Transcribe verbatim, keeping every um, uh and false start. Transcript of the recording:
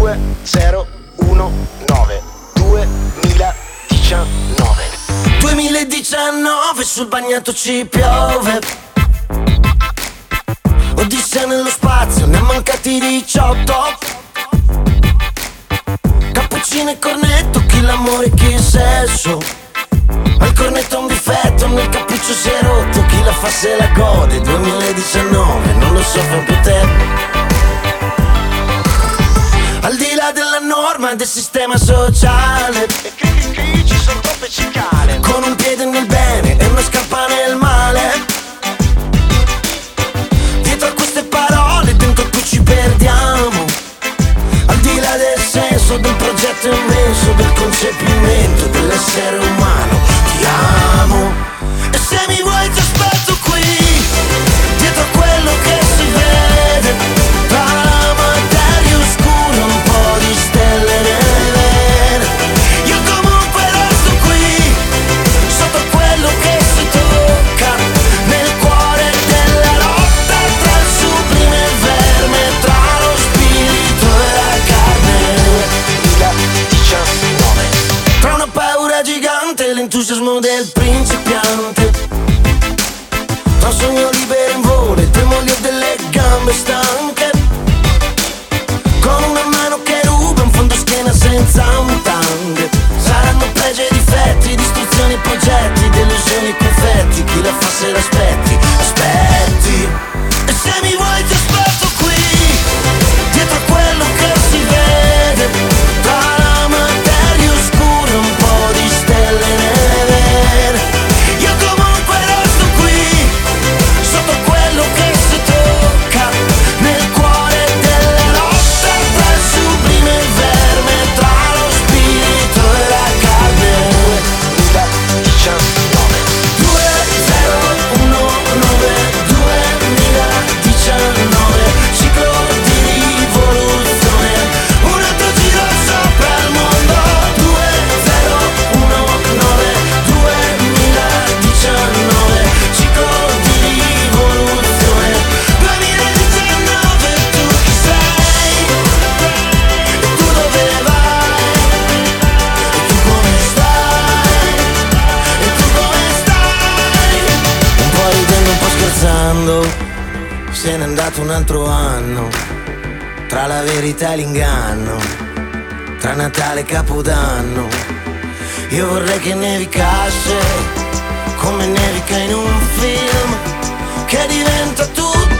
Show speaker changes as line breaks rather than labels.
duemiladiciannove duemiladiciannove
duemiladiciannove sul bagnato ci piove, Odissea nello spazio, ne ha mancati diciotto. Cappuccino e cornetto, chi l'amore chi il sesso. Ma il cornetto ha un difetto, nel cappuccio si è rotto, chi la fa se la gode. duemiladiciannove, non lo so, fa un po' te. Al di là della norma del sistema sociale,
e cri cri ci sono troppe cicale,
con un piede nel bene e una scarpa nel male. Dietro a queste parole dentro qui ci perdiamo, al di là del senso del progetto immenso, del concepimento dell'essere umano. Ti amo e se mi vuoi ti aspetto qui, dietro a quello che si vede, tra la materia oscura un po' di stelle nere. Io comunque resto qui, sotto quello che si tocca, nel cuore della lotta tra il sublime e il verme, tra lo spirito e la carne.
duemiladiciannove
Tra una paura gigante e l'entusiasmo del principiante, tra un sogno libero in volo e tremoli delle gambe stanche, con una mano che ruba un fondo schiena senza mutande. Saranno pregi e difetti, distruzioni e progetti, delusioni e confetti, chi la fa se l'aspetti, aspetti. E se mi vuoi ti aspetto qui, dietro a quello che si vede, tra la materia oscura un po' di stelle nere. Io comunque resto qui, sotto quello che si tocca, nel cuore della lotta tra il sublime e il verme, tra lo spirito e la carne.
duemiladiciannove
duemiladiciannove duemiladiciannove, ciclo di rivoluzione, un altro giro sopra il mondo. duemiladiciannove duemiladiciannove, ciclo di rivoluzione. duemiladiciannove, tu chi sei? E tu dove vai? E tu come stai? E tu come stai? Un po' ridendo, un po' scherzando, se n'è andato un altro anno, tra la verità e l'inganno, tra Natale e Capodanno. Io vorrei che nevicasse, come nevica in un film, che diventa tutto